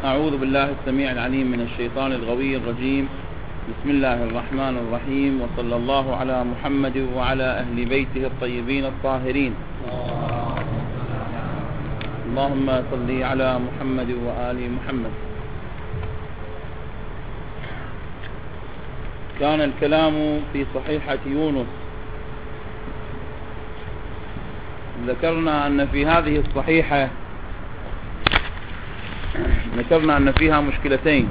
أعوذ بالله السميع العليم من الشيطان الغوي الرجيم. بسم الله الرحمن الرحيم، وصلى الله على محمد وعلى أهل بيته الطيبين الطاهرين. اللهم صل على محمد وآل محمد. كان الكلام في صحيحة يونس. ذكرنا أن في هذه الصحيحة أن فيها مشكلتين.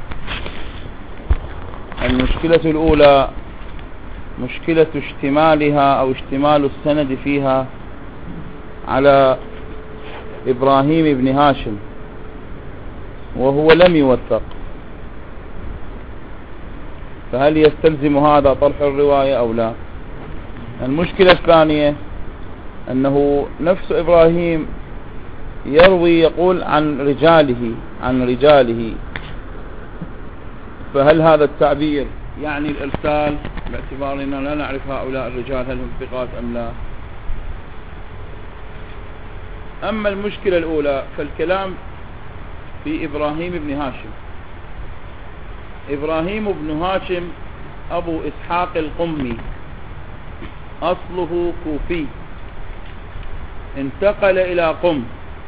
المشكلة الأولى مشكلة اشتمالها أو اشتمال السند فيها على إبراهيم بن هاشم، وهو لم يوثق، فهل يستلزم هذا طرح الرواية أو لا؟ المشكلة الثانية أنه نفس إبراهيم يروي يقول عن رجاله، فهل هذا التعبير يعني الإرسال باعتبار أننا لا نعرف هؤلاء الرجال هل هم ثقات أم لا؟ أما المشكلة الأولى فالكلام في إبراهيم بن هاشم. إبراهيم بن هاشم أبو إسحاق القمي، أصله كوفي، انتقل إلى قم.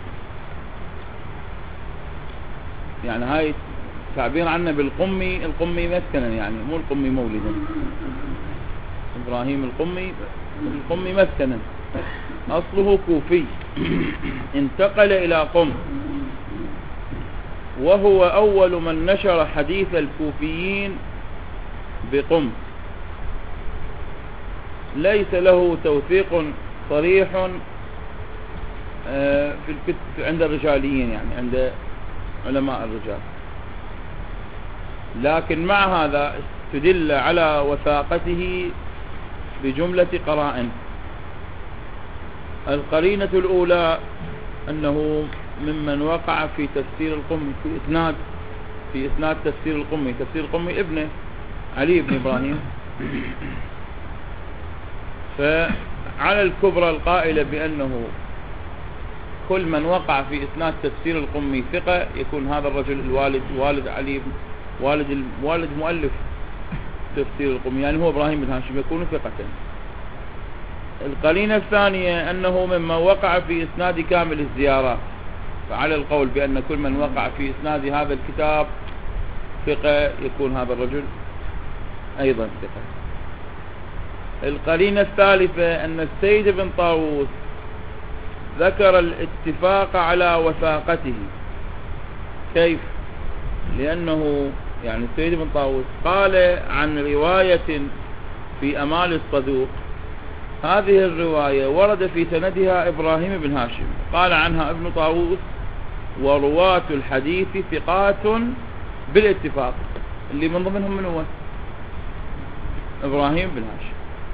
يعني هاي تعبير عنه بالقمي، القمي مسكنا، يعني مو القمي مولدا. إبراهيم القمي مسكنا، أصله كوفي، انتقل إلى قم، وهو أول من نشر حديث الكوفيين بقم. ليس له توثيق صريح في الكتب عند الرجاليين، يعني عند علماء الرجال، لكن مع هذا استدل على وثاقته بجملة قرائن. القرينة الأولى أنه ممن وقع في تفسير القمي، في إسناد تفسير القمي. تفسير القمي ابنه علي بن إبراهيم. فعلى الكبرى القائلة بأنه كل من وقع في إسناد تفسير القمي ثقة، يكون هذا الرجل والد علي، والد مؤلف تفسير القمي، يعني هو إبراهيم بن هاشم، يكون ثقة. القرينة الثانية أنه مما وقع في إسناد كامل الزيارات، فعلى القول بأن كل من وقع في إسناد هذا الكتاب ثقة، يكون هذا الرجل أيضا ثقة. القرينة الثالثة أن السيد بن طاووس ذكر الاتفاق على وثاقته. كيف؟ لأنه يعني السيد بن طاووس قال عن رواية في أمال الصدوق، هذه الرواية ورد في سندها إبراهيم بن هاشم، قال عنها ابن طاووس: ورواة الحديث ثقات بالاتفاق. اللي من ضمنهم من هو؟ إبراهيم بن هاشم.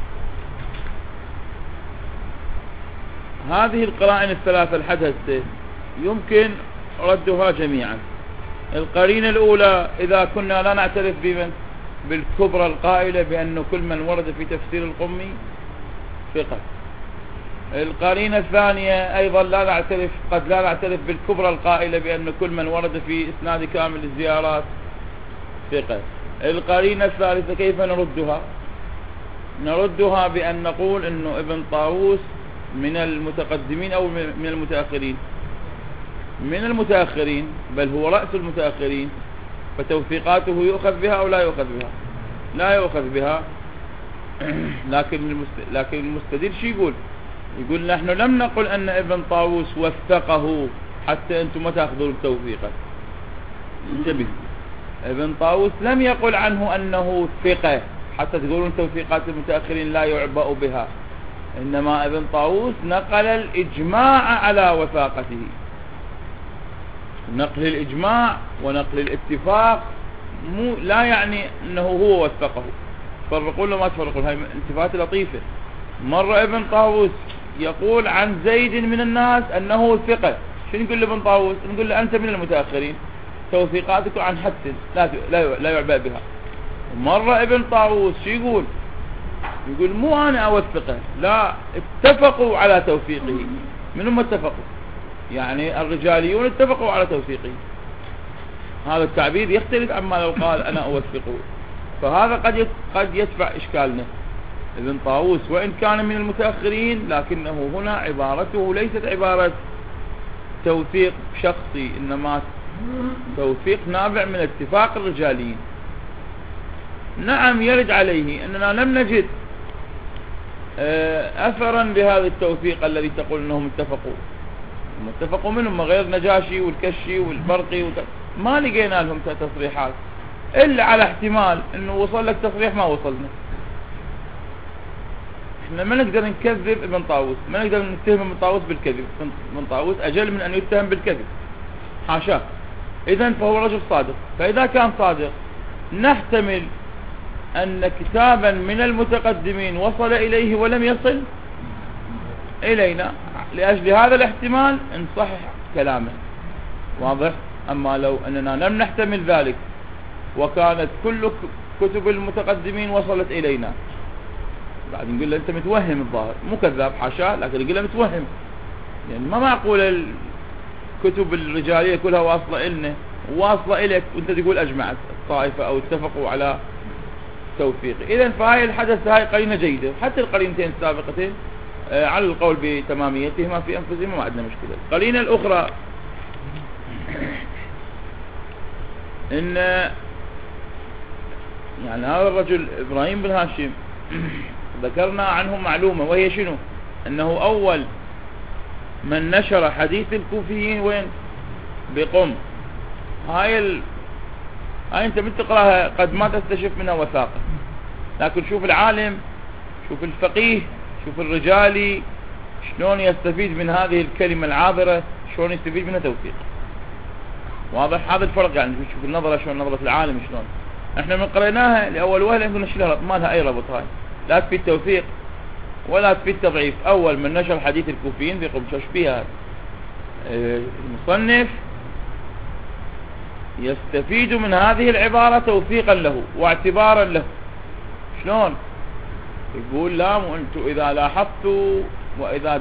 هذه القرائن الثلاثة الحدثة يمكن ردها جميعا. القرينة الأولى إذا كنا لا نعترف بالكبرى القائلة بأن كل من ورد في تفسير القمي ثقة. القرينة الثانية أيضا قد لا نعترف بالكبرى القائلة بأن كل من ورد في إسناد كامل الزيارات ثقة. القرينة الثالثة كيف نردها بأن نقول أنه ابن طاووس من المتقدمين أو من المتأخرين؟ من المتأخرين، بل هو رأس المتأخرين، فتوثيقاته يؤخذ بها أو لا يؤخذ بها؟ لا يؤخذ بها. لكن المستدل شو يقول نحن لم نقل أن ابن طاووس وثقه حتى أنتم ما تأخذون التوثيقة. انتبه، ابن طاووس لم يقل عنه أنه ثقة حتى تقولون توثيقات المتأخرين لا يعبأ بها، إنما ابن طاووس نقل الإجماع على وثاقته. نقل الإجماع ونقل الاتفاق لا يعني أنه هو وثقه. فرقوا له ما تفرقوا، هاي انتفاعات لطيفة. مرة ابن طاووس يقول عن زيد من الناس أنه ثقة، شو نقول لابن طاووس؟ نقول له أنت من المتأخرين، توثيقاتك عن حد لا يعبأ بها. مرة ابن طاووس شو يقول مو أنا أوثقه، لا، اتفقوا على توثيقه. من هم اتفقوا؟ يعني الرجاليون اتفقوا على توثيقه. هذا التعبير يختلف عما لو قال أنا أوثقه. فهذا قد يدفع إشكالنا. ابن طاووس وإن كان من المتأخرين لكنه هنا عبارته ليست عبارة توثيق شخصي، إنما توثيق نابع من اتفاق الرجاليين. نعم يرد عليه أننا لم نجد أثرا بهذا التوثيق الذي تقول أنهم اتفقوا منهم غير نجاشي والكشي والبرقي ما لقينا لهم تصريحات إلا على احتمال أنه وصل لك تصريح ما وصلنا. احنا ما نقدر نكذب ابن طاووس، ما نقدر نتهم ابن طاووس بالكذب. ابن طاووس أجل من أن يتهم بالكذب، حاشاه. إذن فهو رجل صادق. فإذا كان صادق نحتمل أن كتابا من المتقدمين وصل إليه ولم يصل إلينا، لأجل هذا الاحتمال نصحح كلامه. واضح؟ أما لو أننا لم نحتمل ذلك وكانت كل كتب المتقدمين وصلت إلينا، بعد نقول له أنت متوهم، الظاهر مو كذاب حاشا، لكن نقول له متوهم. يعني ما معقول الكتب الرجالية كلها واصلة إلنا واصلة إليك وأنت تقول أجمعت الطائفة أو اتفقوا على توثيق. إذن فهاي الحدث هاي قرينة جيدة. حتى القرينتين السابقتين على القول بتماميتهما في أنفسهما ما عندنا مشكلة. القرينة الأخرى إن يعني هذا الرجل إبراهيم بن هاشم ذكرنا عنه معلومة، وهي شنو؟ أنه أول من نشر حديث الكوفيين وين؟ بقم. هاي أنت بتقرأها قد ما تستشف منها وثاقة، لكن شوف العالم، شوف الفقيه، شوف الرجالي شلون يستفيد من هذه الكلمة العابرة، شلون يستفيد منها توثيق. واضح هذا الفرق؟ يعني شوف النظرة، شلون نظرة العالم شلون. احنا من قريناها لأول وهلة نقول نشيلها، ما لها أي ربط. هاي لا تفيد توثيق ولا تفيد تضعيف. أول من نشر حديث الكوفيين بقم. شوش فيها المصنف يستفيد من هذه العبارة توثيقا له واعتبارا له. شلون؟ يقول لا، وانتم إذا لاحظتوا وإذا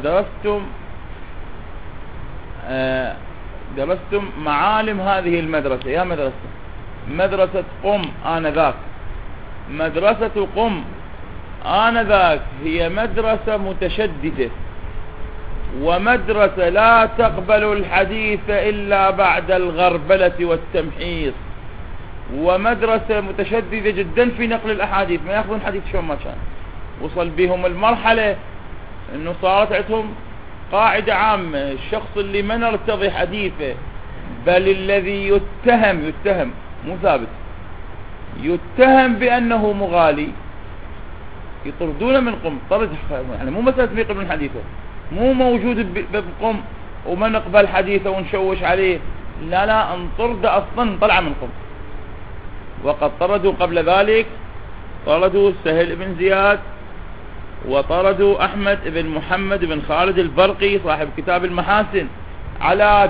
درستم معالم هذه المدرسة، يا مدرسة قم آنذاك، مدرسة قم آنذاك هي مدرسة متشددة، ومدرسة لا تقبل الحديث إلا بعد الغربلة والتمحيص، ومدرسة متشددة جدا في نقل الأحاديث، ما يأخذون حديث شلون ما كان. وصل بهم المرحلة أنه صارت عندهم قاعدة عامة: الشخص اللي ما نرتضي حديثه، بل الذي يتهم مو ثابت، يتهم بأنه مغالي، يطردون من قم. طرد يعني مو مسألة يقبل من حديثه، مو موجود بقم وما نقبل حديثه ونشوش عليه، لا انطرد أصلا، طلع من قم. وقد طردوا قبل ذلك، طردوا سهل بن زياد، وطردوا أحمد بن محمد بن خالد البرقي صاحب كتاب المحاسن على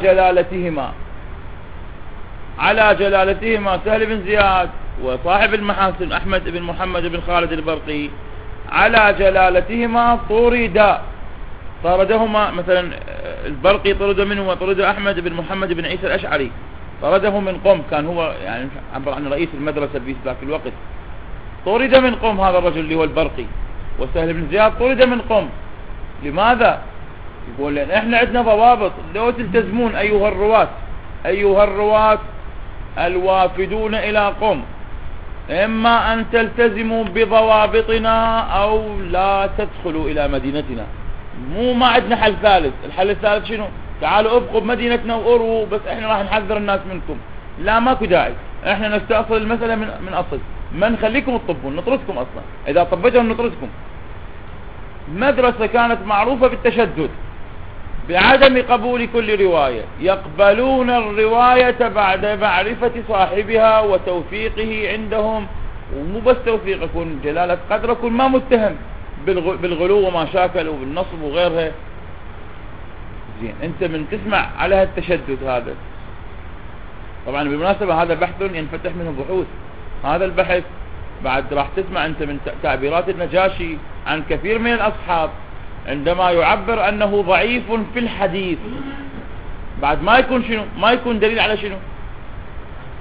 جلالتهما سهل بن زياد وصاحب المحاسن أحمد بن محمد بن خالد البرقي على جلالتهما طردهما. مثلا البرقي طرد منه، وطرد أحمد بن محمد بن عيسى الأشعري، طرده من قم، كان هو يعني عبر عن رئيس المدرسة في ذاك الوقت. طرد من قم هذا الرجل اللي هو البرقي. وسهل بن زياد طرد من قم. لماذا؟ يقول لأن احنا عندنا ضوابط لو تلتزمون أيها الرواة الوافدون إلى قم، إما أن تلتزموا بضوابطنا أو لا تدخلوا إلى مدينتنا. ما عندنا حل ثالث. الحل الثالث شنو؟ تعالوا ابقوا بمدينتنا وأروا، بس احنا راح نحذر الناس منكم. لا، ماكو داعي، احنا نستأصل المسألة من أصل، ما نخليكم تطبون، نطردكم أصلا. إذا طبيتهم نطردكم. مدرسة كانت معروفة بالتشدد، بعدم قبول كل رواية، يقبلون الرواية بعد معرفة صاحبها وتوثيقه عندهم. ومو بس توثيق، يكون جلالة قدر، يكون ما متهم بالغلو وما شاكل وبالنصب وغيرها. زين، انت من تسمع على هالتشدد هذا. طبعا بالمناسبة هذا بحث ينفتح منه بحوث. هذا البحث بعد راح تسمع انت من تعبيرات النجاشي عن كثير من الأصحاب عندما يعبر أنه ضعيف في الحديث، بعد ما يكون شنو؟ ما يكون دليل على شنو؟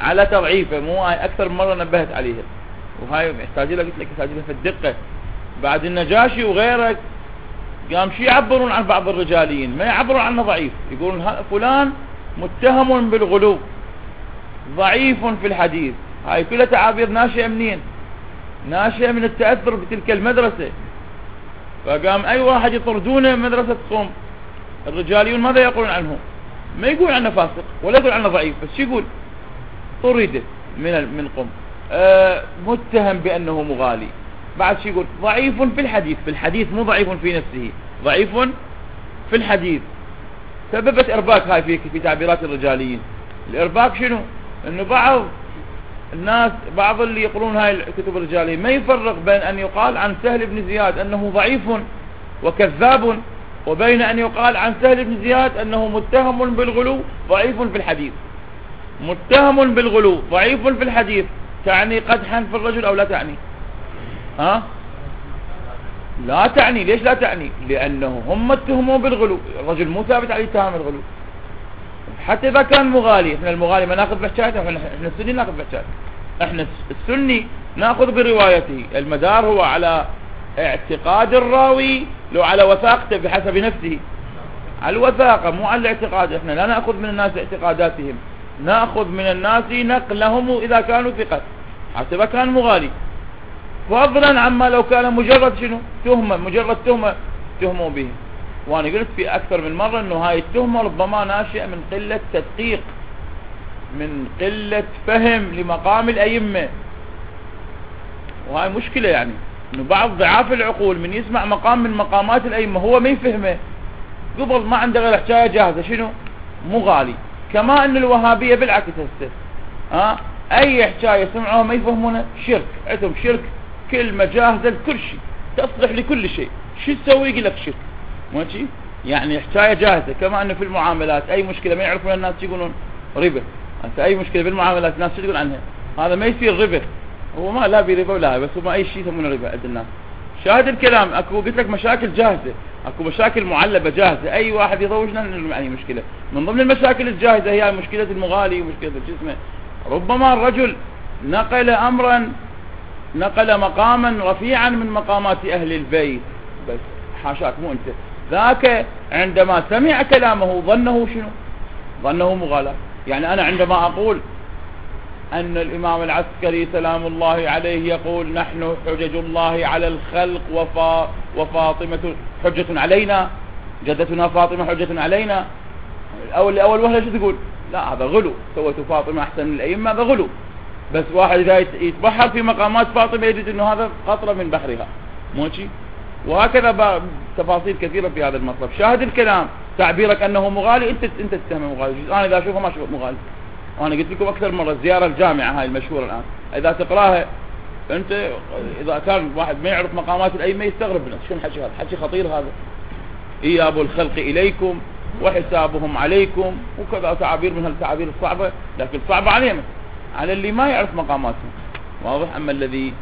على تضعيفه، مو هاي اكثر من مرة نبهت عليها، وهاي يحتاج لها، قلت لك يحتاج لها في الدقة. بعد النجاشي وغيرك قام شي يعبرون عن بعض الرجاليين، ما يعبرون عنه ضعيف، يقولون فلان متهم بالغلو، ضعيف في الحديث. هاي كلها تعابير ناشئة منين؟ ناشئة من التأثر بتلك المدرسة. فقام اي واحد يطردونه من مدرسة قم، الرجاليون ماذا يقولون عنه؟ ما يقول عنه فاسق ولا يقول عنه ضعيف، بس شو يقول؟ طرد من قم، متهم بأنه مغالي. بعد شو يقول؟ ضعيف في الحديث، في الحديث مو ضعيف في نفسه، ضعيف في الحديث. سببت ارباك هاي في تعبيرات الرجاليين. الارباك شنو؟ انه بعض الناس، بعض اللي يقرون هاي الكتب الرجالية ما يفرق بين ان يقال عن سهل بن زياد انه ضعيف وكذاب، وبين ان يقال عن سهل بن زياد انه متهم بالغلو ضعيف في الحديث. متهم بالغلو ضعيف في الحديث تعني قدحا في الرجل او لا تعني؟ لا تعني. ليش لا تعني؟ لانه هم اتهموا بالغلو، الرجل مو ثابت عليه اتهام الغلو. حتى اذا كان مغالي، احنا المغالي ما ناخذ بحجاته، احنا السني ناخذ بحجاته، احنا السني ناخذ بروايته. المدار هو على اعتقاد الراوي، لو على وثاقته بحسب نفسه، على الوثاقة مو على الاعتقاد. احنا لا ناخذ من الناس اعتقاداتهم، ناخذ من الناس نقلهم اذا كانوا ثقة، حتى اذا كان مغالي، فضلا عما لو كان مجرد شنو؟ تهمة، مجرد تهمة تهموا به. وانا قلت في اكثر من مرة انه هاي التهمة ربما ناشئة من قلة تدقيق، من قلة فهم لمقام الائمة، وهاي مشكلة. يعني انه بعض ضعاف العقول من يسمع مقام من مقامات الائمة هو ما يفهمه، قبل ما عنده غير حكاية جاهزة شنو؟ مغالي. كما ان الوهابية بالعكس هسه اي حكاية سمعوها ما يفهمونه شرك، عندهم شرك كلمة جاهزة لكل شيء، تصلح لكل شيء، شو تسوي؟ يقول لك شرك، ماشي؟ يعني حكاية جاهزة. كما انه في المعاملات اي مشكلة ما يعرفون الناس يقولون ربا، انت اي مشكلة بالمعاملات الناس شو تقول عنها؟ هذا ما يصير ربا، هو ما لا بربا ولا، بس هو ما اي شيء يسمونه ربا عند الناس. شاهد الكلام، اكو قلت لك مشاكل جاهزة، اكو مشاكل معلبة جاهزة، اي واحد يضوجنا يعني مشكلة. من ضمن المشاكل الجاهزة هي مشكلة المغالي ومشكلة الجسم. ربما الرجل نقل امرا، نقل مقاما رفيعا من مقامات اهل البيت، بس حاشاك مو انت، ذاك عندما سمع كلامه ظنه شنو؟ ظنه مغالاة. يعني انا عندما اقول ان الامام العسكري سلام الله عليه يقول نحن حجج الله على الخلق وفاطمة حجة علينا، جدتنا فاطمة حجة علينا، اول وهلة شو تقول؟ لا هذا غلو، سوت فاطمة احسن من الائمة، هذا غلو. بس واحد اذا يتبحر في مقامات فاطمة يجد انه هذا قطرة من بحرها، موشي. وهكذا تفاصيل كثيرة في هذا المطلب. شاهد الكلام، تعبيرك انه مغالي، انت تتهم مغالي. انا اذا اشوفه ما اشوفه مغالي. وانا قلت لكم اكثر مرة الزيارة الجامعة هاي المشهورة الان، اذا تقراها انت، اذا كان واحد ما يعرف مقامات الائمة يستغرب منه، شنو الحكي هذا؟ حكي خطير هذا. اياب الخلق اليكم وحسابهم عليكم، وكذا تعابير من هالتعابير الصعبة، لكن صعبة علينا، على اللي ما يعرف مقاماتهم، واضح. اما الذي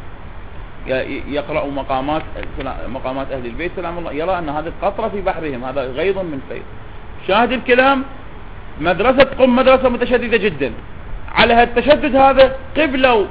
يقرأ مقامات اهل البيت سلام الله يرى ان هذه قطرة في بحرهم، هذا غيض من فيض. شاهد الكلام، مدرسة قم مدرسة متشددة جدا. على هالتشدد هذا قبلوا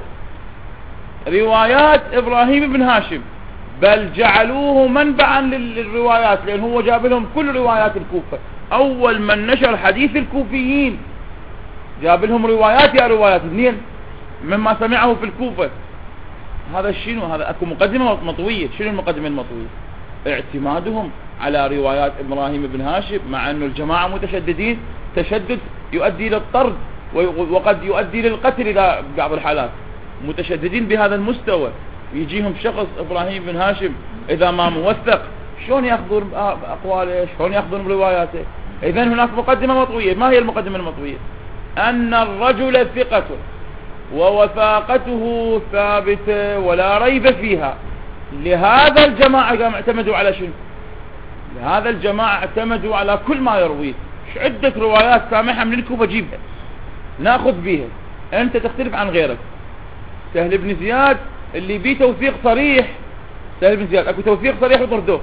روايات ابراهيم بن هاشم، بل جعلوه منبعا للروايات، لان هو جاب لهم كل روايات الكوفة. اول من نشر حديث الكوفيين جاب لهم روايات، يا روايات منين؟ مما سمعه في الكوفة. هذا شنو؟ هذا اكو مقدمة مطوية. شنو المقدمة المطوية؟ اعتمادهم على روايات ابراهيم بن هاشم، مع انه الجماعة متشددين، تشدد يؤدي للطرد وقد يؤدي للقتل إلى بعض الحالات. متشددين بهذا المستوى، يجيهم شخص ابراهيم بن هاشم اذا ما موثق شلون ياخذون اقواله، شلون ياخذون برواياته؟ اذا هناك مقدمة مطوية. ما هي المقدمة المطوية؟ ان الرجل ثقة ووثاقته ثابتة ولا ريب فيها. لهذا الجماعة قام اعتمدوا على شنو؟ لهذا الجماعة اعتمدوا على كل ما يرويه. عدة روايات سامحة من الكوفة جيبها ناخذ بيها، انت تختلف عن غيرك. سهل بن زياد اللي بيه توثيق صريح، سهل بن زياد اكو توثيق صريح وطردوه.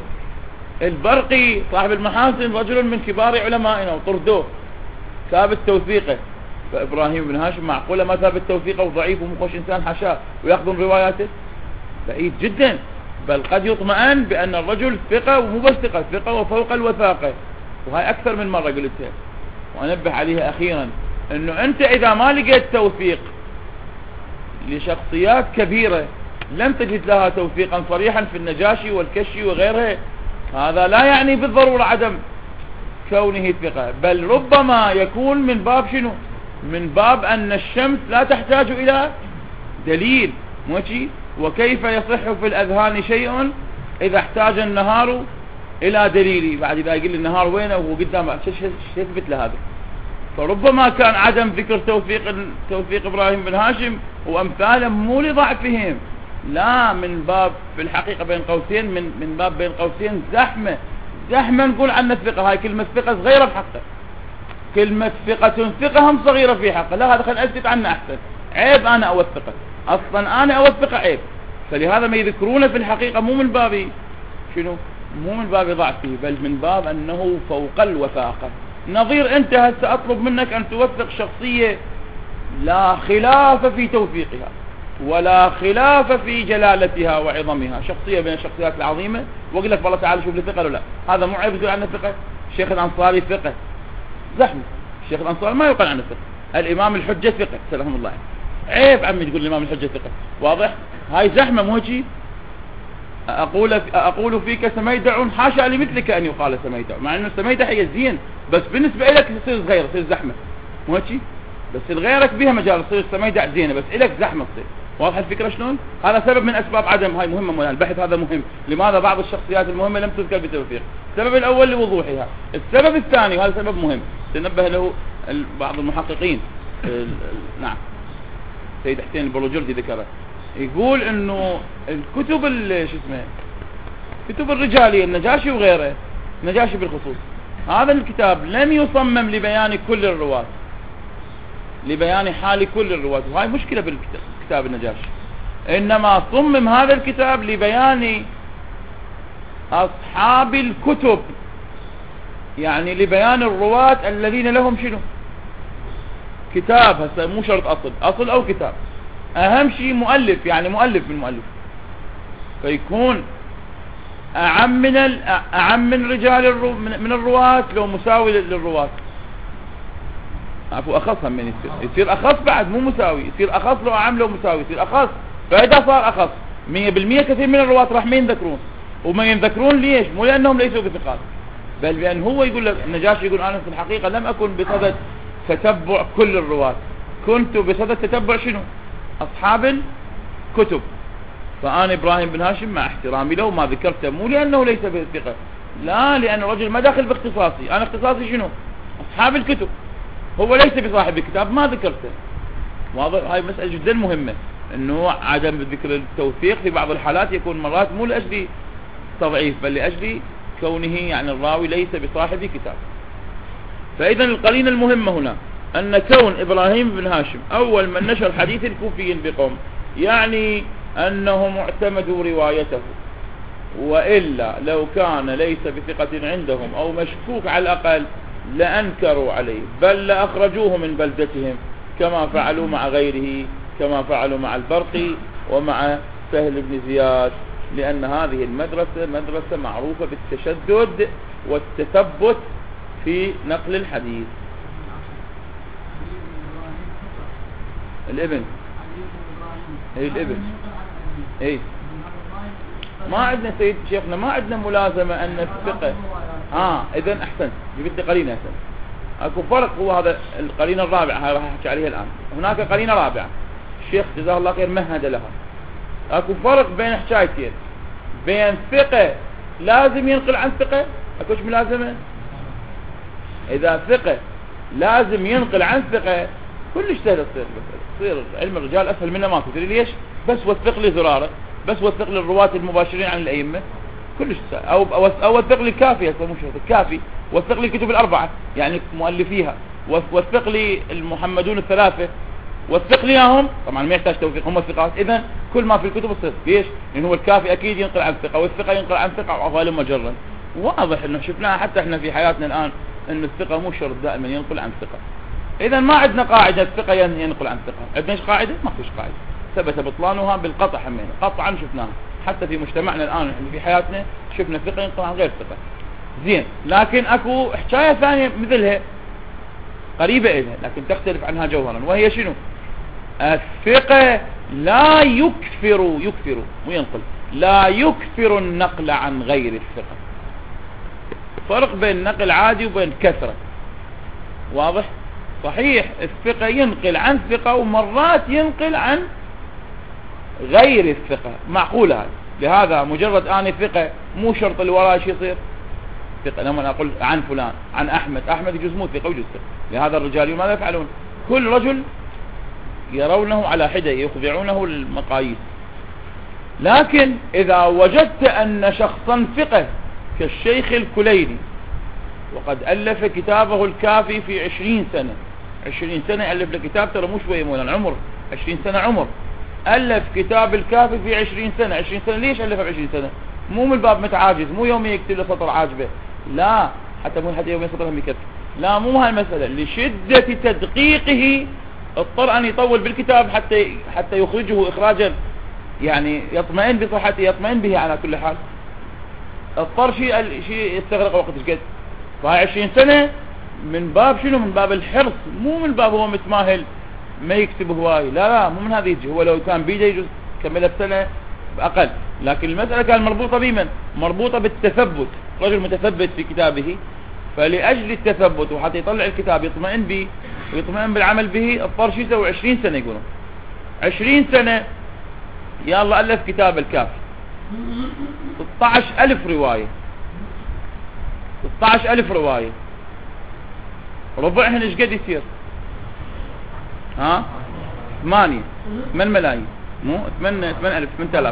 البرقي صاحب المحاسن رجل من كبار علمائنا وطردوه، ثابت توثيقه. فإبراهيم بن هاشم معقولة ما ثابت توثيقه وضعيف ومخش إنسان حشاه ويأخذون رواياته؟ بعيد جدا. بل قد يطمئن بأن الرجل ثقة ومو بس ثقة، ثقة وفوق الوثاقة. وهي أكثر من مرة قلتها وأنبه عليها أخيرا، أنه أنت إذا ما لقيت توثيق لشخصيات كبيرة لم تجد لها توثيقا صريحا في النجاشي والكشي وغيرها، هذا لا يعني بالضرورة عدم كونه ثقة، بل ربما يكون من باب شنو؟ من باب أن الشمس لا تحتاج إلى دليل. موشي وكيف يصح في الأذهان شيء إذا احتاج النهار إلى دليل. بعد إذا يقول النهار وينه وهو قدام شو يثبت لهذا؟ فربما كان عدم ذكر توثيق إبراهيم بن هاشم وأمثاله مو لضعفهم، لا، من باب في الحقيقة بين قوسين، من باب بين قوسين زحمة نقول عنه الثقة. هاي كلمة ثقة صغيرة بحقه، كلمة ثقة هم صغيرة في حقه. لا، هذا خلينا أسكت عنه أحسن. عيب أنا أوثقه، أصلا أنا أوثقه عيب. فلهذا ما يذكرونه في الحقيقة مو من باب شنو؟ مو من باب ضعفه، بل من باب أنه فوق الوثاقة. نظير أنت هسه أطلب منك أن توثق شخصية لا خلاف في توثيقها ولا خلاف في جلالتها وعظمها، شخصية من الشخصيات العظيمة، وأقول لك والله تعال شوف لي ثقة ولا لا. هذا مو عيب تقول عنه ثقة. الشيخ الأنصاري ثقة، زحمة. الشيخ الأنصاري ما يقال عنه ثقة. الإمام الحجة ثقة سلام الله، عيب عمي تقول الإمام الحجة ثقة. واضح؟ هاي زحمة مو هيك. أقول فيك سميدع، حاشا لمثلك أن يقال سميدع، مع أنه سميدع هي الزين، بس بالنسبة لك تصير صغيرة، تصير زحمة مو هيك. بس لغيرك بها مجال تصير سميدع زينة، بس إلك زحمة تصير. واضح الفكرة شلون؟ هذا سبب من أسباب عدم. هاي مهمة مولانا، البحث هذا مهم. لماذا بعض الشخصيات المهمة لم تذكر بتوثيق؟ السبب الأول لوضوحها. السبب الثاني، وهذا سبب مهم تنبه له بعض المحققين، نعم سيد حسين البروجردي ذكره، يقول انه الكتب شو اسمه، كتب الرجالية، النجاشي وغيره، النجاشي بالخصوص، هذا الكتاب لم يصمم لبيان كل الرواة، لبيان حال كل الرواة. وهاي مشكلة بالكتاب النجاشي. انما صمم هذا الكتاب لبيان اصحاب الكتب، يعني لبيان الرواة الذين لهم شنو كتاب. هسه مو شرط اصل او كتاب، اهم شيء مؤلف، يعني مؤلف من مؤلف، فيكون اعم من رجال من الرواة، لو مساوي للرواة، عفوا اخص من يصير اخص بعد، مو مساوي، يصير اخص لو اعم لو مساوي يصير اخص. فاذا صار اخص 100% كثير من الرواة راح ما ينذكرون. وما ينذكرون ليش؟ مو لانهم ليسوا بثقات، بل بان هو يقول لك النجاشي يقول انا في الحقيقة لم اكن بصدد تتبع كل الرواة، كنت بصدد تتبع شنو؟ اصحاب الكتب. فانا ابراهيم بن هاشم مع احترامي له ما ذكرته مو لانه ليس بثقة، لا، لان الرجل ما داخل باختصاصي. انا اختصاصي شنو؟ اصحاب الكتب، هو ليس بصاحب الكتاب ما ذكرته. واضح؟ هاي مسألة جدا مهمة، انه عدم ذكر التوثيق في بعض الحالات يكون مرات مو لاجل تضعيف، بل لاجل كونه يعني الراوي ليس بصاحب كتاب. فاذا القرينة المهمة هنا ان كون ابراهيم بن هاشم اول من نشر حديث الكوفيين بقوم، يعني انهم اعتمدوا روايته، وإلا لو كان ليس بثقة عندهم أو مشكوك على الأقل لأنكروا عليه، بل لأخرجوه من بلدتهم كما فعلوا مع غيره، كما فعلوا مع البرقي ومع سهل بن زياد، لأن هذه المدرسة مدرسة معروفة بالتشدد والتثبت في نقل الحديث. الابن الابن ما عندنا سيد شيخنا، ما عندنا ملازمة أن الثقة. إذن أحسن، جبت لي قرينة أحسن. أكو فرق، هو هذا القرينة الرابعة، هاي راح أحكي عليها الآن. هناك قرينة رابعة الشيخ جزاه الله خير مهد لها. أكو فرق بين حكايتين، بين ثقة لازم ينقل عن ثقة، أكوش ملازمة. إذا ثقة لازم ينقل عن ثقة كلش سهل تصير علم الرجال أسهل منه ماكو. تدري ليش؟ بس وثق لي زرارة، بس وثق لي الرواة المباشرين عن الأئمة كلش سهل. أو وثق لي الكافي، هسه مو شرط الكافي، وثق لي الكتب الأربعة يعني مؤلفيها، وثق لي المحمدون الثلاثة، وثق لي اياهم. طبعا ما يحتاج توثيق، هم الثقات. اذا كل ما في الكتب الصدق. ليش؟ لان هو الكافي اكيد ينقل عن ثقة، والثقة ينقل عن ثقة، وعقال مجرا. واضح انه شفناها حتى احنا في حياتنا الان، ان الثقة مو شرط دائما ينقل عن ثقة. إذا ما عندنا قاعدة الثقة ينقل عن ثقة. عندنا ايش قاعدة؟ ما فيش قاعدة ثبت بطلانها بالقطع. همين قطعا شفناها حتى في مجتمعنا الآن في حياتنا، شفنا ثقة ينقل عن غير ثقة. زين، لكن اكو حكاية ثانية مثلها قريبة إلها لكن تختلف عنها جوهرا، وهي شنو؟ الثقة لا يكثر وينقل، لا يكثر النقل عن غير الثقة. فرق بين نقل عادي وبين كثرة. واضح؟ صحيح الثقة ينقل عن ثقة ومرات ينقل عن غير الثقة، معقول هذا. لهذا مجرد اني ثقة مو شرط اللي وراي شو يصير ثقة. لما اقول عن فلان عن احمد يجوز مو ثقة ويجوز ثقة. لهذا الرجال ماذا يفعلون؟ كل رجل يرونه على حدة، يخضعونه المقاييس. لكن اذا وجدت ان شخصا ثقة كالشيخ الكليني، وقد ألف كتابه الكافي في 20 سنة 20 سنة ألف له كتاب، ترى مو شوية مولانا، عمر 20 سنة عمر. ألف كتاب الكافي في 20 سنة 20 سنة. ليش ألفه ب 20 سنة؟ مو من باب متعاجز، مو يوم يكتب له سطر عاجبه، لا، حتى مو حتى يوم سطر هم يكتب، لا، مو هالمسألة. لشدة تدقيقه اضطر أن يطول بالكتاب حتى يخرجه إخراجا يعني يطمئن بصحته، يطمئن به على كل حال. اضطر شيء يستغرق وقت قد. فهي 20 سنة من باب شنو؟ من باب الحرص، مو من باب هو متماهل ما يكتب هواي، لا مو من هذه يجي. هو لو كان بيده يجوز كملها بسنة أقل، لكن المسألة كان مربوطة بمن؟ مربوطة بالتثبت. رجل متثبت في كتابه، فلأجل التثبت وحتى يطلع الكتاب يطمئن به ويطمئن بالعمل به، اضطر شو يسوي 20 سنة. يقولون 20 سنة يا الله ألف كتاب الكافي 16,000 رواية. 16,000 رواية، ربعهن ايش قد يصير؟ 8 ملايين، مو 8,000 8,000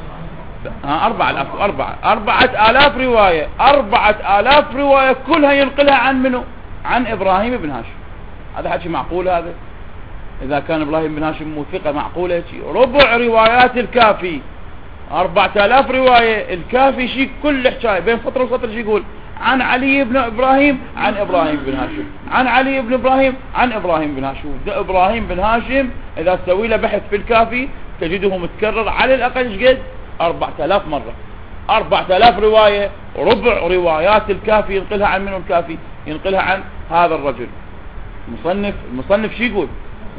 4,000 رواية. 4,000 رواية كلها ينقلها عن منو؟ عن إبراهيم بن هاشم. هذا حكي معقول؟ هذا إذا كان إبراهيم بن هاشم مو ثقة معقولة شيء؟ ربع روايات الكافي 4,000 رواية. الكافي شيء كل حكاية بين سطر وسطر شيء يقول عن علي بن إبراهيم عن إبراهيم بن هاشم، عن علي بن إبراهيم عن إبراهيم بن هاشم. ده إبراهيم بن هاشم إذا تسوي له بحث في الكافي تجده متكرر على الأقل ايش قد؟ 4,000 مرة. 4,000 رواية، ربع روايات الكافي ينقلها عن منو؟ الكافي ينقلها عن هذا الرجل. المصنف شو يقول؟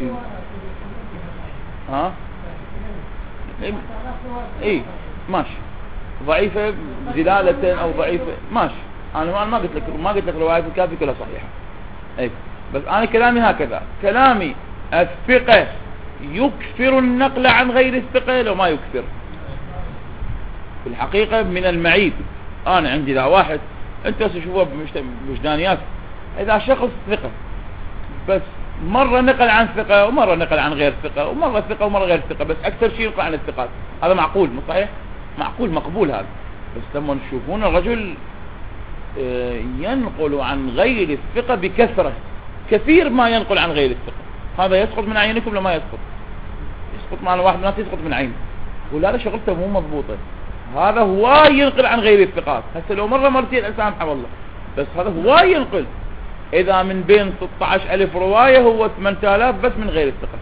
اي ماشي، ضعيفة دلالة او ضعيفة ماشي. انا ما قلت لك روايات الكافي كلها صحيحة، اي، بس انا كلامي هكذا. كلامي الثقة يكثر النقل عن غير الثقة لو ما يكثر. في الحقيقة من المعيب انا عندي ذا واحد، انت تشوفوه بوجدانيات، اذا شخص ثقة بس مرة نقل عن ثقة ومرة نقل عن غير ثقة ومرة ثقة ومرة غير ثقة، بس اكثر شيء ينقل عن الثقات، هذا معقول مو صحيح؟ معقول مقبول هذا. بس لما تشوفون الرجل ينقل عن غير الثقة بكثرة، كثير ما ينقل عن غير الثقة، هذا يسقط من عينكم لما يسقط؟ يسقط مع الواحد الناس يسقط من عينه، ولا هذا شغلته مو مضبوطة. هذا هواي ينقل عن غير الثقات، هسه لو مرة مرتين اسامحه والله، بس هذا هواي ينقل. اذا من بين 16,000 رواية هو 8,000 بس من غير الثقة.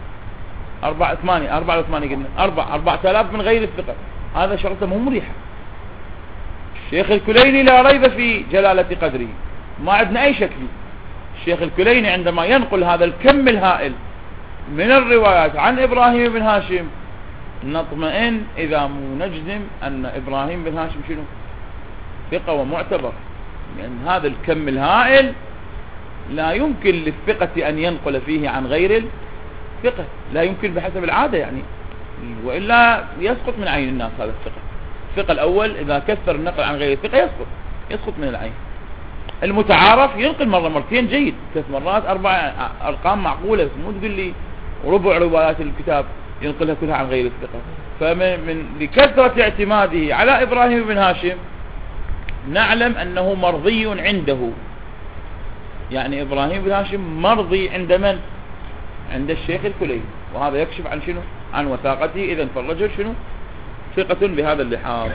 4,8 قلنا 4,000 من غير الثقة، هذا شغلته مو مريحة. الشيخ الكليني لا ريب في جلالة قدره، ما عندنا اي شك فيه. الشيخ الكليني عندما ينقل هذا الكم الهائل من الروايات عن إبراهيم بن هاشم نطمئن إذا مو نجزم أن إبراهيم بن هاشم شنو؟ ثقة ومعتبر، لأن هذا الكم الهائل لا يمكن للثقة أن ينقل فيه عن غير الثقة، لا يمكن بحسب العادة يعني، وإلا يسقط من عين الناس هذا الثقة. الثقة الأول إذا كثر النقل عن غير الثقة يسقط من العين. المتعارف ينقل مرة مرتين جيد، 3 مرات 4 أرقام معقولة، مو تقول لي ربع روايات الكتاب ينقلها كلها عن غير الثقة. لكثرة اعتماده على إبراهيم بن هاشم نعلم أنه مرضي عنده، يعني إبراهيم بن هاشم مرضي عند من؟ عند الشيخ الكليني، وهذا يكشف عن شنو؟ عن وثاقته. إذن فالرجل شنو؟ ثقة بهذا اللحاظ.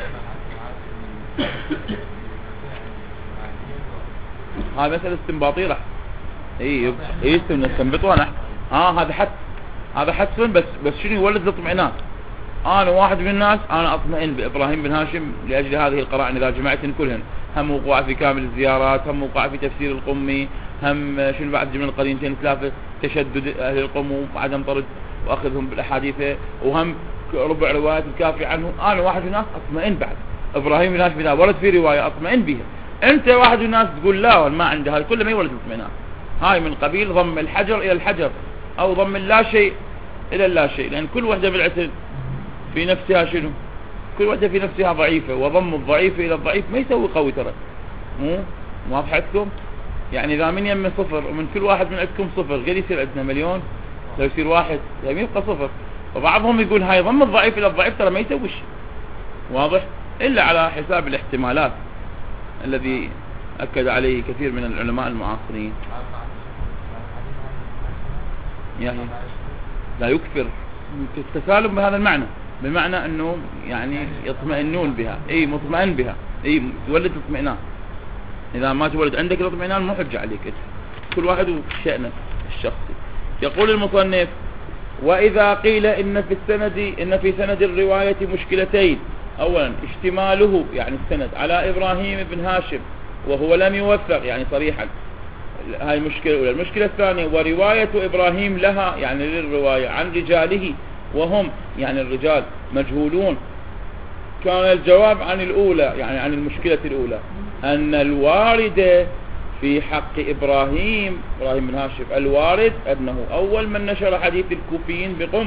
هذا مسألة استنباطية اي نستنبطها نحن. هذا حدس بس شنو يولد الاطمئنان. انا واحد من الناس انا اطمئن بابراهيم بن هاشم لاجل هذه القرائن اذا جمعتن كلهن، هم وقوع في كامل الزيارات، هم وقوع في تفسير القمي، هم شنو بعد جمل القرينتين ثلاثه تشدد اهل القم وعدم طرد واخذهم بالاحاديث، وهم ربع روايات الكافي عنه. انا واحد من الناس اطمئن بعد ابراهيم بن هاشم اذا ورد في روايه اطمئن بها. انت واحد من الناس تقول لا ما عنده، هاي كله ما يولد اطمئنان. هاي من قبيل ضم الحجر الى الحجر او ضم اللا شيء الى اللا شيء، لان كل وحده بالعتل في نفسها شنو؟ كل وحده في نفسها ضعيفه، وضم الضعيف الى الضعيف ما يسوي قوي ترى. واضح عندكم؟ يعني اذا من يم صفر ومن كل واحد من عندكم صفر قد يصير عندنا مليون، لو يصير واحد يعني يبقى صفر. وبعضهم يقول هاي ضم الضعيف الى الضعيف ترى ما يسوي شيء. واضح؟ الا على حساب الاحتمالات الذي اكد عليه كثير من العلماء المعاصرين. يعني لا يكفر التسالم بهذا المعنى، بمعنى انه يعني يطمئنون بها، اي مطمئن بها، اي تولد اطمئنان. اذا ما تولد عندك الاطمئنان مو حجة عليك انت. كل واحد وشأنه الشخصي. يقول المصنف: واذا قيل ان في سند الرواية مشكلتين: اولا اشتماله يعني السند على ابراهيم بن هاشم وهو لم يوثق يعني صريحا، هاي المشكلة الأولى. المشكلة الثانية: ورواية إبراهيم لها يعني للرواية عن رجاله وهم يعني الرجال مجهولون. كان الجواب عن الأولى يعني عن المشكلة الأولى أن الوارد في حق إبراهيم بن هاشم، الوارد أنه أول من نشر حديث الكوفيين بقم،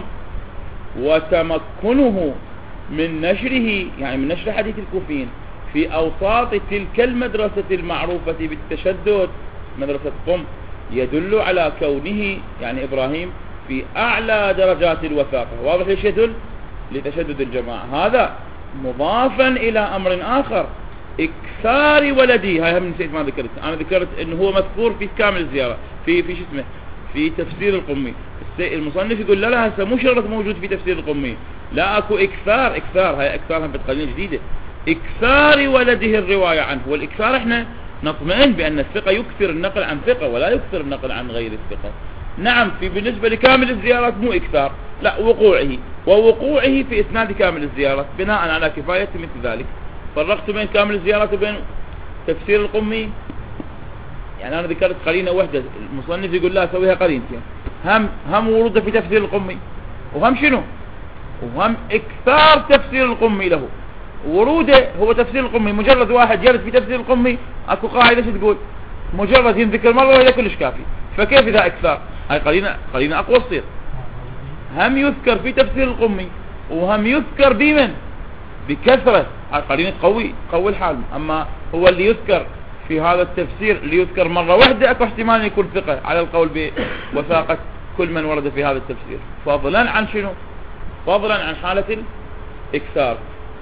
وتمكنه من نشره يعني من نشر حديث الكوفيين في أوساط تلك المدرسة المعروفة بالتشدد مدرسة قم يدل على كونه يعني إبراهيم في أعلى درجات الوثاقة. واضح ليش يدل؟ لتشدد الجماعة. هذا مضافا إلى أمر آخر: إكثار ولدي. هاي هم نسيت ما ذكرت، أنا ذكرت إنه هو مذكور في كامل الزيارة في شو اسمه في تفسير القمي. المصنف يقول لا هسه مو شرط موجود في تفسير القمي، لا اكو إكثار. هاي إكثار هم بتقنية جديدة، إكثار ولده الرواية عنه. والإكثار احنا نطمئن بأن الثقة يكثر النقل عن ثقة ولا يكثر النقل عن غير الثقة. نعم بالنسبة لكامل الزيارات مو إكثار، لا ووقوعه في إسناد كامل الزيارات بناء على كفاية مثل ذلك. فرقت بين كامل الزيارات وبين تفسير القمي. يعني أنا ذكرت قرينة واحدة، المصنف يقول لا سويها قرينتين: هم ورود في تفسير القمي، وهم شنو؟ وهم إكثار تفسير القمي له. وروده هو تفسير القمي، مجرد واحد يرد في تفسير القمي اكو قاعده شو تقول؟ مجرد ينذكر مره وهي كلش كافي. فكيف اذا اكثر؟ هاي قرينه اقوى تصير. هم يذكر في تفسير القمي وهم يذكر بمن؟ بكثره. هاي قرينه قوي الحال. اما هو اللي يذكر في هذا التفسير اللي يذكر مره واحده اكو احتمال يكون ثقه على القول بوثاقه كل من ورد في هذا التفسير، فضلا عن شنو؟ فضلا عن حاله الاكثار.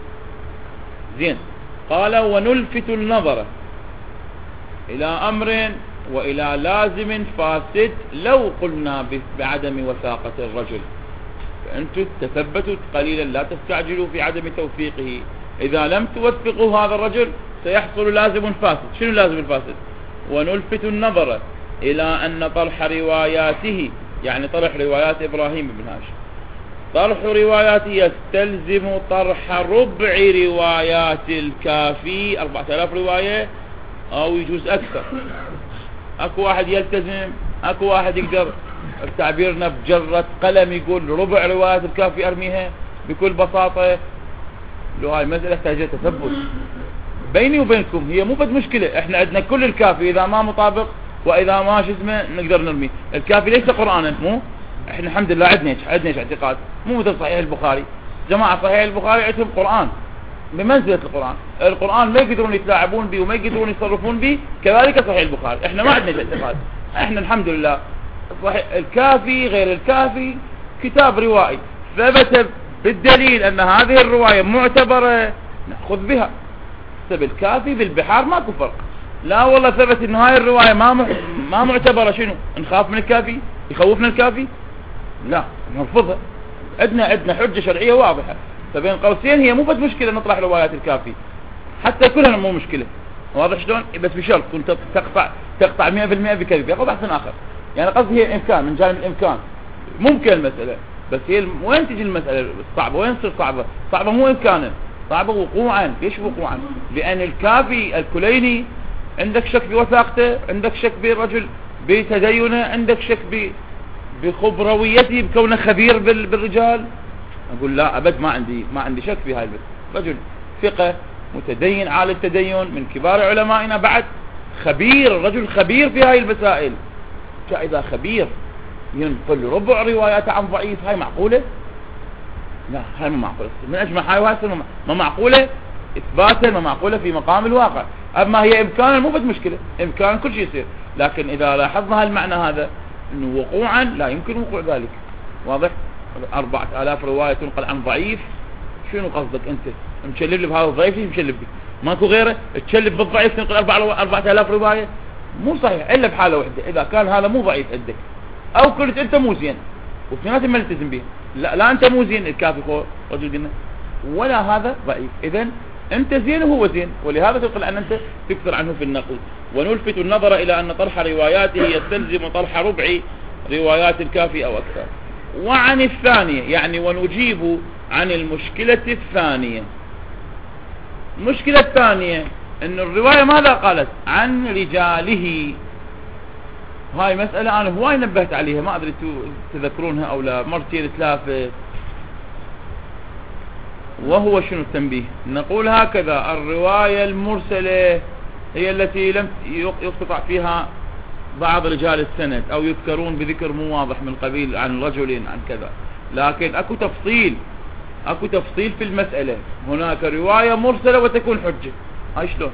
زين. قال: ونلفت النظر إلى أمر وإلى لازم فاسد لو قلنا بعدم وثاقة الرجل، فأنتم تثبتوا قليلا لا تستعجلوا في عدم توثيقه. إذا لم توثقوا هذا الرجل سيحصل لازم فاسد. شنو لازم الفاسد؟ ونلفت النظر إلى أن طرح رواياته يعني طرح روايات إبراهيم بن هاشم، طرح رواياته يستلزم طرح ربع روايات الكافي، 4000 رواية أو يجوز أكثر. أكو واحد يلتزم، أكو واحد يقدر تعبيرنا بجرة قلم يقول ربع روايات الكافي أرميها بكل بساطة. لو هاي مسألة تحتاج تثبت بيني وبينكم، هي مو بد مشكلة. احنا عندنا كل الكافي إذا ما مطابق وإذا ما شو اسمه نقدر نرميه. الكافي ليس قرآنا، مو احنا الحمد لله عندنا اعتقاد مو مثل صحيح البخاري. جماعة صحيح البخاري عندهم قرآن بمنزلة القرآن ما يقدرون يتلاعبون به وما يقدرون يصرفون به، كذلك صحيح البخاري. احنا ما عندنا اعتقاد، احنا الحمد لله صحيح الكافي غير الكافي كتاب روائي ثبت بالدليل ان هذه الرواية معتبرة نأخذ بها. ثبت الكافي بالبحار ماكو فرق. لا والله ثبت انه هاي الرواية ما معتبرة، شنو نخاف من الكافي؟ يخوفنا الكافي؟ لا نرفضها. عندنا حجة شرعية واضحة. فبين قوسين هي مو بس مشكلة نطرح روايات الكافي، حتى كلها مو مشكلة. واضح شلون؟ بس بشرط كنت تقطع 100% بكذب، ياخذ بحث آخر. يعني قصدي هي الإمكان، من جانب الإمكان ممكن المسألة، بس هي وين تجي المسألة الصعبة؟ وين تصير صعبة؟ صعبة مو إمكانا، صعبة وقوعا. ليش وقوعا؟ لأن الكافي الكليني عندك شك بوثاقته، عندك شك بالرجل بتدينه، عندك شك بخبرويته بكونه خبير بالرجال. أقول لا أبد، ما عندي شك في هاي رجل ثقة متدين عالي التدين من كبار علمائنا، بعد خبير، رجل خبير في هاي المسائل. إذا خبير ينقل ربع رواياته عن ضعيف، هاي معقولة؟ لا، هاي ما معقولة. من أجمع هاي وهاي ما معقولة إثباتا، ما معقولة في مقام الواقع. أما هي إمكانا مو بس مشكلة، إمكانا كل شيء يصير، لكن إذا لاحظنا هالمعنى هذا إنه وقوعا لا يمكن وقوع ذلك. واضح؟ 4000 رواية تنقل عن ضعيف، شنو قصدك أنت؟ مشلب لي بهذا الضعيف، ليش مشلب لي؟ ماكو غيره تشلب بالضعيف تنقل 4000 رواية؟ مو صحيح إلا بحالة واحدة، إذا كان هذا مو ضعيف عندك، أو كنت أنت مو زين واثنيناتهم ما نلتزم به. لا أنت مو زين الكافي هو رجل قلنا، ولا هذا ضعيف، إذن أنت زين وهو زين، ولهذا تقول أن أنت تكثر عنه في النقل. ونلفت النظر إلى أن طرح رواياته يستلزم طرح ربع روايات الكافي أو أكثر. وعن الثانية، يعني ونجيب عن المشكلة الثانية. المشكلة الثانية أن الرواية ماذا قالت؟ عن رجاله. هاي مسألة أنا هواي نبهت عليها، ما أدري تذكرونها أو لا، مرتين ثلاثة. وهو شنو التنبيه؟ نقول هكذا: الرواية المرسلة هي التي لم يقطع فيها بعض رجال السند، أو يذكرون بذكر مو واضح من قبيل عن رجل عن كذا، لكن أكو تفصيل في المسألة. هناك رواية مرسلة وتكون حجة. هاي شلون؟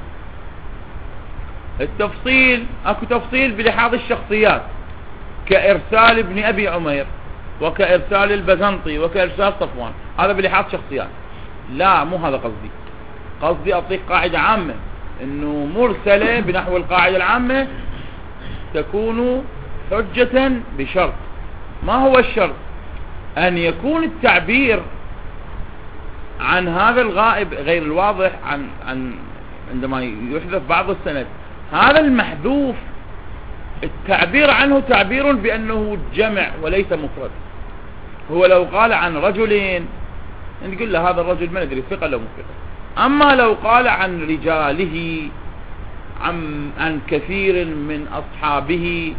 التفصيل، أكو تفصيل بلحاظ الشخصيات، كإرسال ابن أبي عمير، وكإرسال البزنطي، وكإرسال صفوان، هذا بلحاظ شخصيات. لا، مو هذا قصدي أعطيك قاعدة عامة، إنه مرسلة بنحو القاعدة العامة تكون حجة بشرط. ما هو الشرط؟ أن يكون التعبير عن هذا الغائب غير الواضح، عن عندما يحذف بعض السند، هذا المحذوف التعبير عنه تعبير بأنه جمع وليس مفرد. هو لو قال عن رجلين نقول له هذا الرجل ما ندري ثقة لو مفرد. أما لو قال عن رجاله، عن كثير من أصحابه،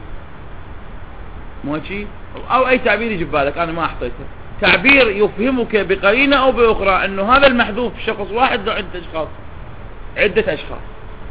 ماشي، أو أي تعبير يجي بالك، أنا ما أحطيته، تعبير يفهمك بقرينة أو بأخرى أنه هذا المحذوف شخص واحد له عدة أشخاص.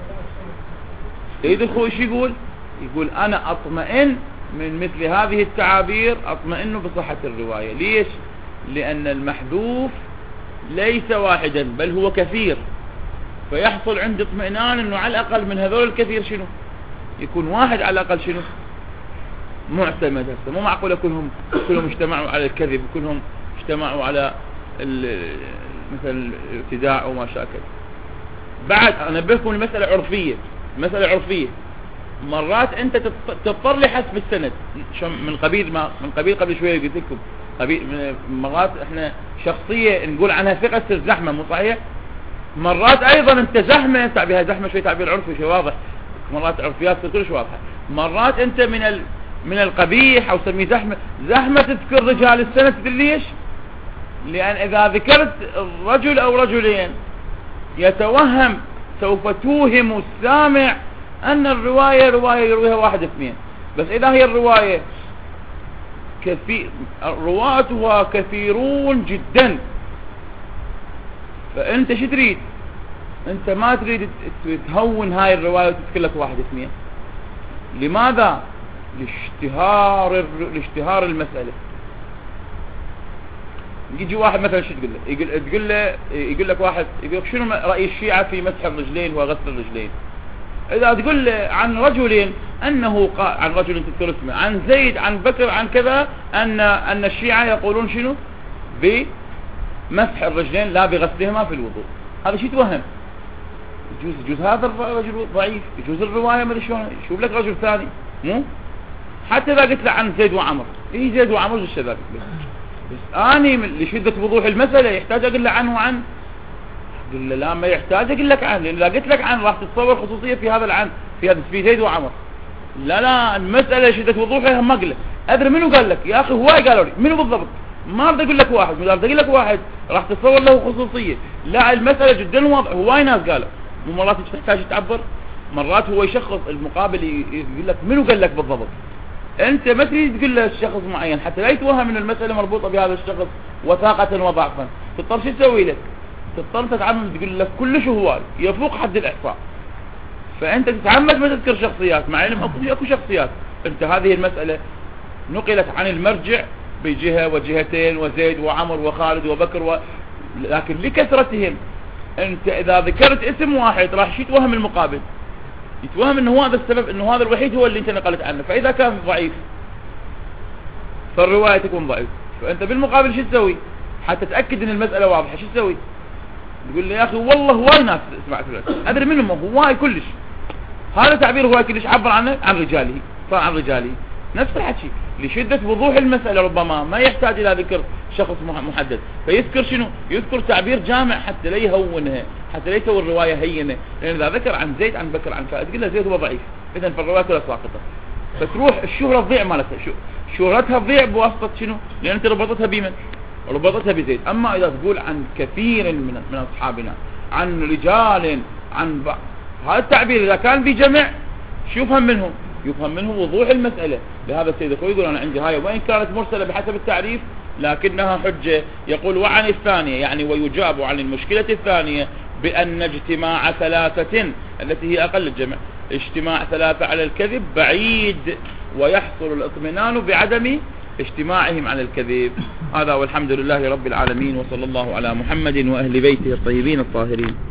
يدخل ايش يقول أنا أطمئن من مثل هذه التعابير، أطمئن بصحة الرواية. ليش؟ لأن المحذوف ليس واحدا بل هو كثير، فيحصل عندي اطمئنان أنه على الأقل من هذول الكثير شنو يكون واحد على الأقل شنو معتمد. هسه مو معقولة كلهم اجتمعوا على الكذب، كلهم اجتمعوا على مثل الابتداع أو ما شاكل. بعد أنبهكم المسألة عرفية. مرات أنت تضطر لحسب السند، من قبيل قبل شوية قلت لكم مرات احنا شخصية نقول عنها ثقة تصير زحمة، مو صحيح؟ مرات أيضا أنت زحمة، تعبيرها زحمة شوي تعبير عرفي شوي واضح، مرات عرفيات تصير كلش واضحة. مرات أنت من القبيح أو سميه زحمة تذكر رجال السنة. تدري ليش؟ لأن إذا ذكرت رجل أو رجلين يتوهم، سوف توهم السامع أن الرواية يرويها واحد اثنين. بس إذا هي الرواية رواتها كثيرون جدا، فأنت شو تريد؟ أنت ما تريد تهون هاي الرواية وتذكر لك واحد اثنين. لماذا؟ لاشتهار المسألة. يجي واحد مثلا شو يقول لك واحد يقول لك شنو رأي الشيعة في مسح الرجلين وغسل الرجلين؟ إذا تقول له عن رجل أنه عن رجل تذكر اسمه، عن زيد، عن بكر، عن كذا، أن الشيعة يقولون شنو بمسح الرجلين لا بغسلهما في الوضوء، هذا شيء توهم. يجوز هذا الرجل ضعيف، يجوز الرواية ما ادري شلون، شوف لك رجل ثاني. مو حتى إذا قلت له عن زيد وعمر، زيد وعمر ايش ذاك؟ بس أني لشدة وضوح المسألة يحتاج أقول له عنه عن قل له لا ما يحتاج اقول لك عن، لان اذا قلت لك عن راح تتصور خصوصيه في هذا العن، في زيد وعمر. لا المساله شدت وضوحها ما اقول لك ادري منو قال لك يا اخي، هواي قالوا لي منو بالضبط، ما اريد اقول لك واحد، اذا اقول لك واحد راح تتصور له خصوصيه. لا المساله جدا واضحه، هواي ناس قالوا. ومرات تحتاج تعبر، مرات هو يشخص المقابل يقول لك منو قال لك بالضبط. انت ما تريد تقول له شخص معين حتى لا يتوهم ان المساله مربوطه بهذا الشخص وثاقه وضعفا. تضطر شو تسوي له؟ تضطر تتعمد تقول له كلش هواي يفوق حد الاحصاء. فانت تتعمد ما تذكر شخصيات مع علم اكو شخصيات. انت هذه المساله نقلت عن المرجع بجهه وجهتين وزيد وعمر وخالد وبكر لكن لكثرتهم انت اذا ذكرت اسم واحد راح يتوهم المقابل، يتوهم انه هذا السبب، انه هذا الوحيد هو اللي انت نقلت عنه. فاذا كان ضعيف فالروايه تكون ضعيف. فانت بالمقابل شو تسوي حتى تاكد ان المساله واضحه؟ شو تسوي؟ تقول لي يا اخي والله هواي ناس سمعت له ادري منهم هواي كلش، هذا تعبير هواي كلش عبر عنه عن رجاله، صار عن رجاله نفس الحكي. لشده وضوح المساله ربما ما يحتاج الى ذكر شخص محدد، فيذكر شنو؟ يذكر تعبير جامع حتى لا يهونها، حتى لا يسوي الروايه هينه. لان اذا ذكر عن زيد عن بكر عن فائد تقول له زيد هو ضعيف، اذا فالروايه كلها ساقطه. فتروح الشهره تضيع مالتها، شهرتها تضيع بواسطه شنو؟ لان انت ربطتها بمن؟ ربطتها بزيد. اما اذا تقول عن كثير من اصحابنا، عن رجال، عن هذا التعبير اذا كان بجمع شو يفهم منه؟ يفهم منه وضوح المسألة. لهذا السيد الخوي يقول أنا عندي هاي وإن كانت مرسلة بحسب التعريف لكنها حجة. يقول وعن الثانية يعني ويجاب عن المشكلة الثانية بأن اجتماع ثلاثة التي هي أقل الجمع، اجتماع ثلاثة على الكذب بعيد ويحصل الاطمئنان بعدم اجتماعهم على الكذب. هذا والحمد لله رب العالمين، وصلى الله على محمد وأهل بيته الطيبين الطاهرين.